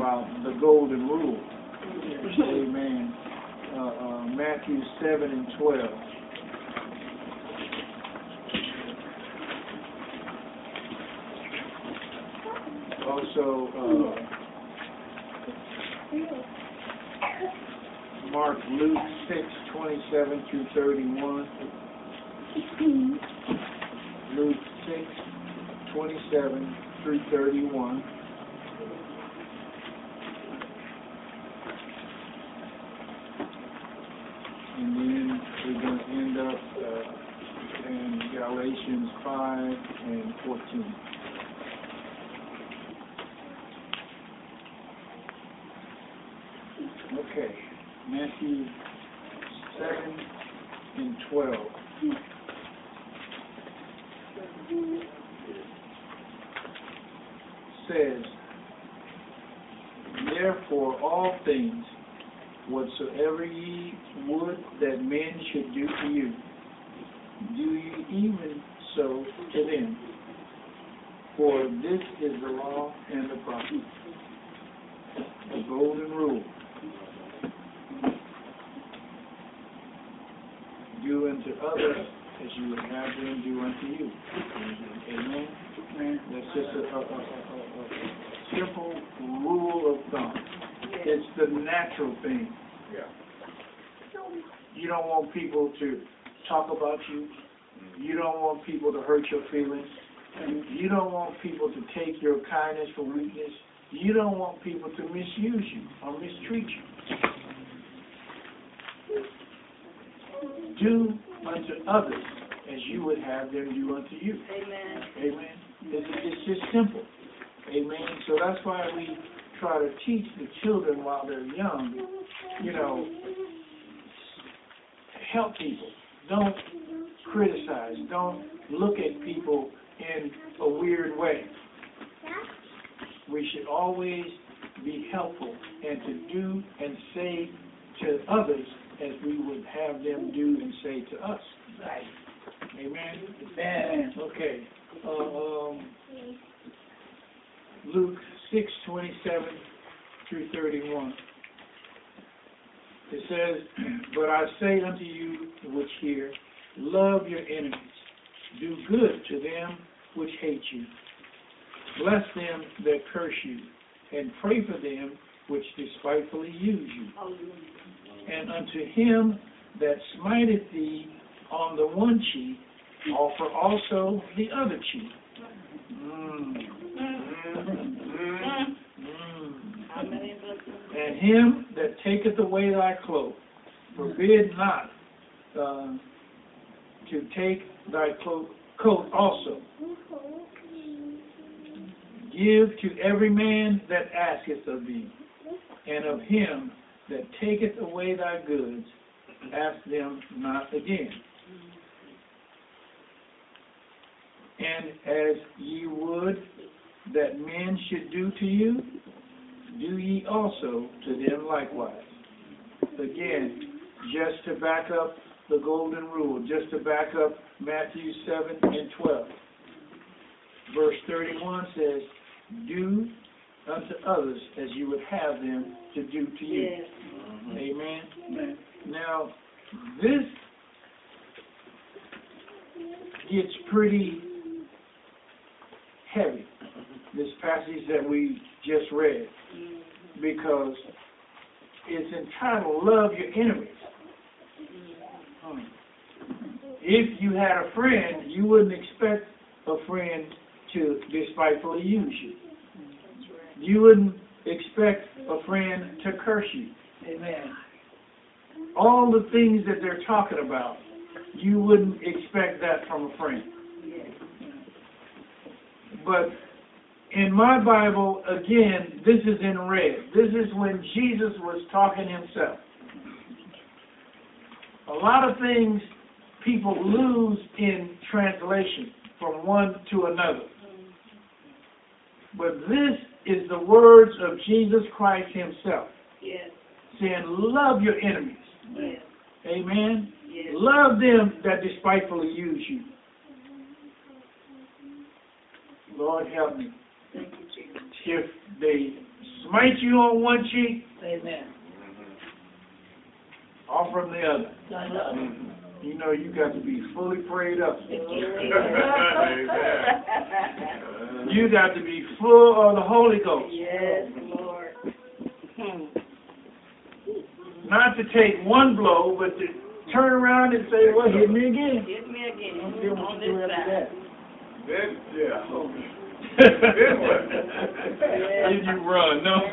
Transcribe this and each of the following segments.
about the golden rule. Amen. Matthew 7 and 12. Also, Mark, Luke 6, 27 through 31. Luke 6, 27 through 31. And then we're going to end up in Galatians 5 and 14. Okay, Matthew 7 and 12. Says, therefore all things whatsoever ye would that men should do to you, do ye even so to them. For this is the law and the prophets. The golden rule. Do unto others as you would have them do unto you. Amen. That's just a simple rule of thumb. It's the natural thing. You don't want people to talk about you. You don't want people to hurt your feelings. You don't want people to take your kindness for weakness. You don't want people to misuse you or mistreat you. Do unto others as you would have them do unto you. Amen. Amen. It's just simple. Amen. So that's why we try to teach the children while they're young, help people. Don't criticize. Don't look at people in a weird way. We should always be helpful and to do and say to others as we would have them do and say to us. Right. Amen? Amen. Okay. Luke 6, 27 through 31. It says, but I say unto you which hear, love your enemies. Do good to them which hate you. Bless them that curse you, and pray for them which despitefully use you. And unto him that smiteth thee on the one cheek, offer also the other cheek. And him that taketh away thy cloak, forbid not to take thy coat also. Give to every man that asketh of thee, and of him that taketh away thy goods, ask them not again. And as ye would that men should do to you, do ye also to them likewise. Again, just to back up the golden rule, just to back up Matthew 7 and 12. Verse 31 says, do unto others as you would have them to do to you. Yes. Amen. Amen. Now, this gets pretty heavy, this passage that we just read, because it's entitled, Love Your Enemies. If you had a friend, you wouldn't expect a friend to despitefully use you. You wouldn't expect a friend to curse you. Amen. All the things that they're talking about, you wouldn't expect that from a friend. Yes. But in my Bible, again, this is in red. This is when Jesus was talking himself. A lot of things people lose in translation from one to another. But this is the words of Jesus Christ himself. Yes. Saying, love your enemies. Yes. Amen? Yes. Love them that despitefully use you. Lord help me. If they smite you on one cheek, Amen. offer them the other. You know you got to be fully prayed up. You got to be full of the Holy Ghost. Yes, Lord. Not to take one blow, but to turn around and say, well, hit me again. Hit me again. And see what On you do this after side. that. Yeah. If you run, no.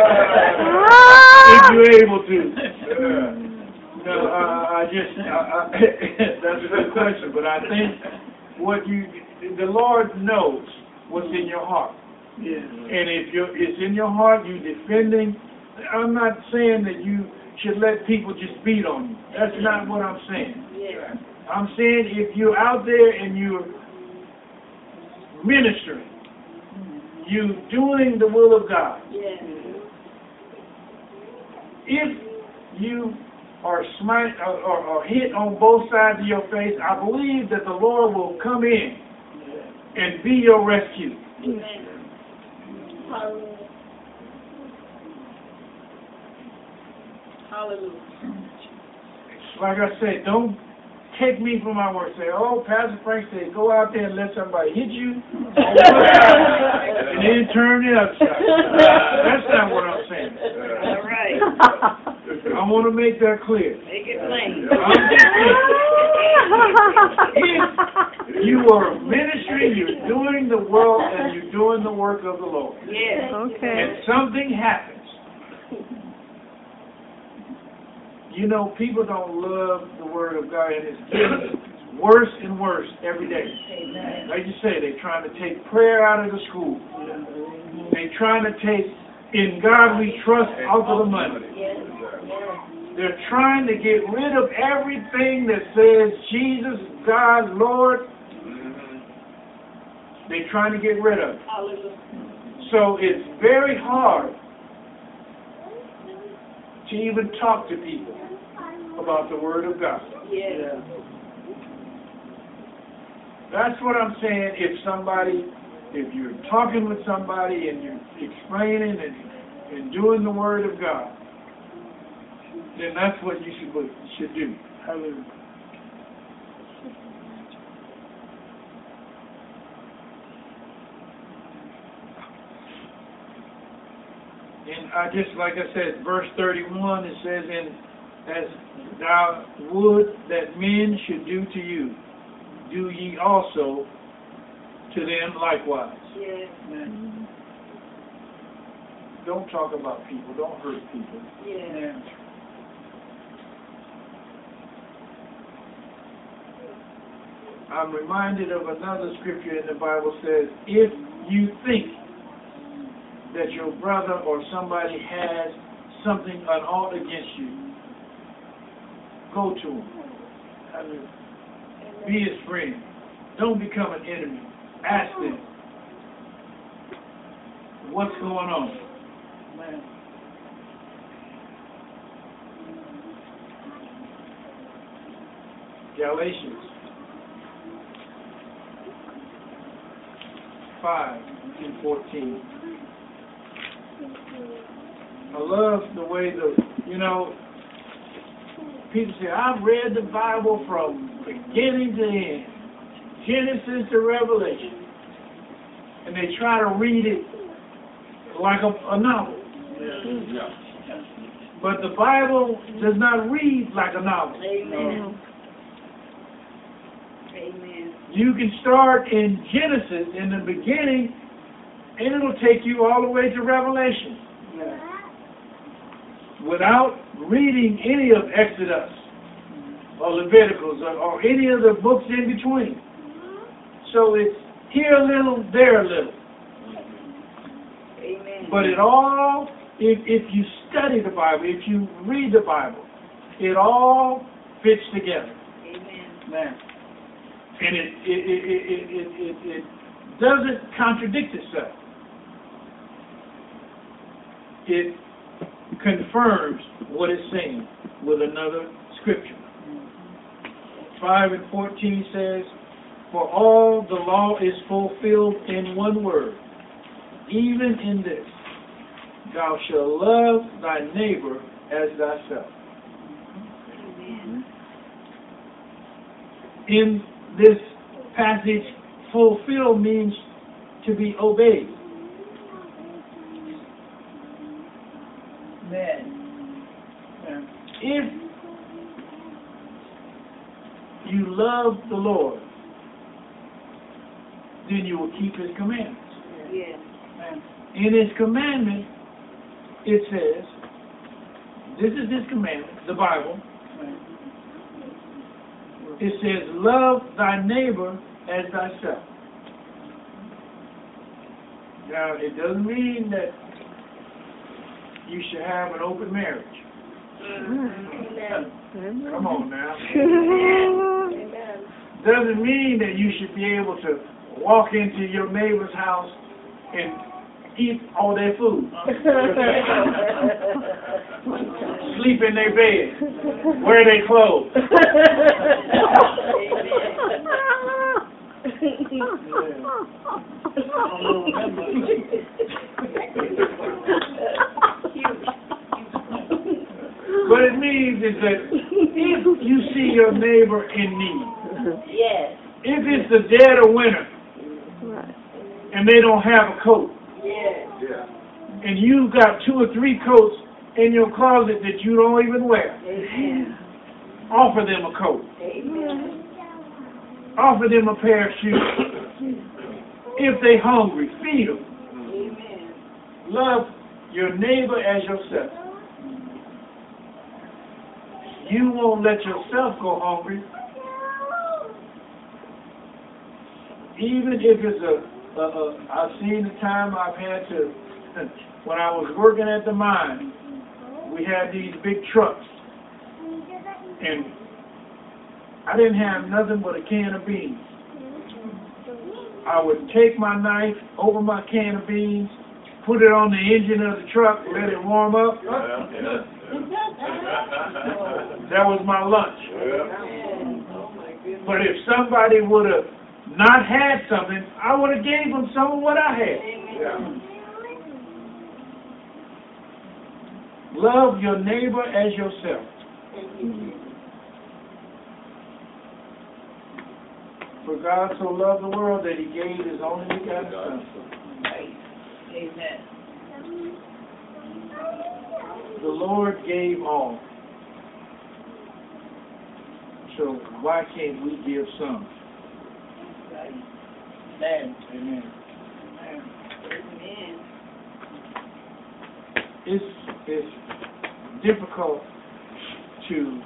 If you're able to. No, that's a good question, but I think the Lord knows what's in your heart. Yeah. And if it's in your heart, you defending. I'm not saying that you should let people just beat on you. That's not what I'm saying. Yeah. I'm saying if you're out there and you're ministering, you doing the will of God. Yeah. If you are smite or hit on both sides of your face, I believe that the Lord will come in and be your rescue. Amen. Hallelujah. Like I said, don't take me for my word. Say, oh, Pastor Frank said, go out there and let somebody hit you, and then turn the other side. That's not what I'm saying. All right. I want to make that clear. Make it plain. I'm just saying, if you are ministering, you're doing the work, and you're doing the work of the Lord, Yes. and something happens, you know, people don't love the Word of God, and it's getting worse and worse every day. Amen. Like you say, they're trying to take prayer out of the school. They're trying to take In God We Trust out of the money. Yes. They're trying to get rid of everything that says Jesus, God, Lord. They're trying to get rid of it. Hallelujah. So it's very hard to even talk to people about the Word of God. Yes. That's what I'm saying. If you're talking with somebody and you're explaining and doing the Word of God, then that's what you should do. Hallelujah. And like I said, verse 31, it says, "And as thou would that men should do to you, do ye also to them likewise." Yes. Don't talk about people. Don't hurt people. Yes. I'm reminded of another scripture in the Bible says, if you think that your brother or somebody has something, an ought against you, go to him. Be his friend. Don't become an enemy. Ask them, what's going on? Galatians 5:14. I love the way people say, I've read the Bible from beginning to end, Genesis to Revelation. And they try to read it like a novel. Yeah. But the Bible does not read like a novel. Amen. Amen. You can start in Genesis in the beginning, and it'll take you all the way to Revelation. Without reading any of Exodus or Leviticus or any of the books in between. So it's here a little, there a little. Amen. But it all, if you study the Bible, if you read the Bible, it all fits together. Amen. And it doesn't contradict itself. It confirms what it's saying with another scripture. 5:14 says, "For all the law is fulfilled in one word, even in this, thou shalt love thy neighbor as thyself. In this passage, fulfill means to be obeyed. Amen. If you love the Lord, then you will keep His commandments. Yes. In His commandment, it says, this is His commandment, the Bible. It says, love thy neighbor as thyself. Now, it doesn't mean that you should have an open marriage. Amen. Come on now. Amen. Doesn't mean that you should be able to walk into your neighbor's house and eat all their food. Sleep in their bed. Wear their clothes. What it means is that if you see your neighbor in need, Yes. if it's the dead of winter and they don't have a coat, Yes. and you've got 2 or 3 coats in your closet that you don't even wear, Amen. offer them a coat. Amen. Offer them a pair of shoes. If they're hungry, feed them. Amen. Love your neighbor as yourself. You won't let yourself go hungry. Even if it's I've seen the time I've had to, when I was working at the mine, we had these big trucks, and I didn't have nothing but a can of beans. I would take my knife over my can of beans, put it on the engine of the truck, let it warm up. That was my lunch. But if somebody would have not had something, I would have gave them some of what I had. Love your neighbor as yourself. For God so loved the world that He gave His only begotten Son. Amen. The Lord gave all. So why can't we give some? Amen. Amen. Amen. It's difficult to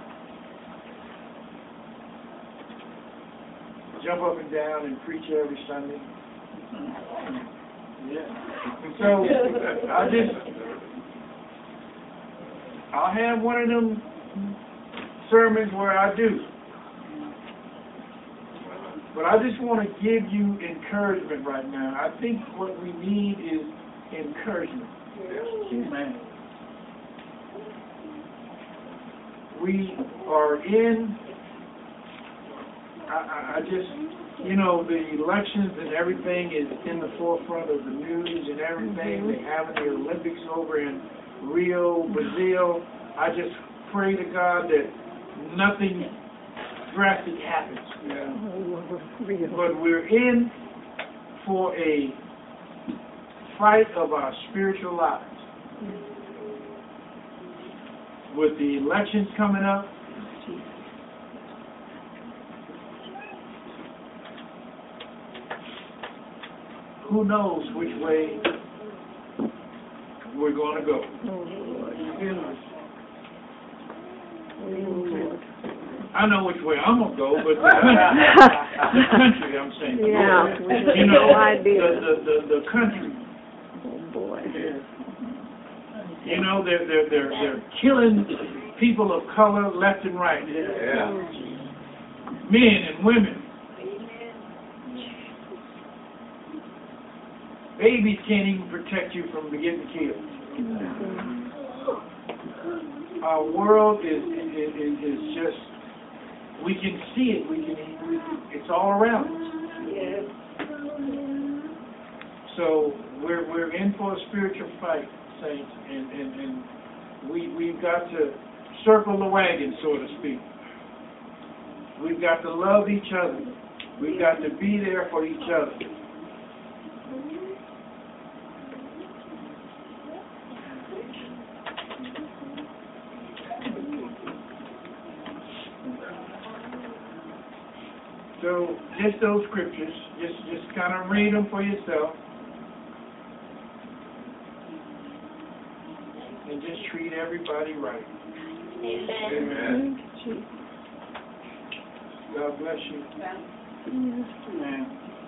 jump up and down and preach every Sunday. Yeah. And so I'll have one of them sermons where I do. But I just want to give you encouragement right now. I think what we need is encouragement. Amen. We are in, I just, you know, the elections and everything is in the forefront of the news and everything. They have the Olympics over in Rio, Brazil. I just pray to God that nothing drastic happens. But we're in for a fight of our spiritual lives. With the elections coming up, who knows which way we're going to go. I know which way I'm going to go, but the country, I'm saying. Yeah, we have You know, no idea. the country. Oh boy. You know, they're killing people of color left and right. Men and women. Babies can't even protect you from getting killed. Our world is just, we can see it. It's all around us. So we're in for a spiritual fight, saints, and we've got to circle the wagon, so to speak. We've got to love each other. We've got to be there for each other. So just those scriptures, just kind of read them for yourself. And just treat everybody right. Amen. God bless you. Yes. Amen.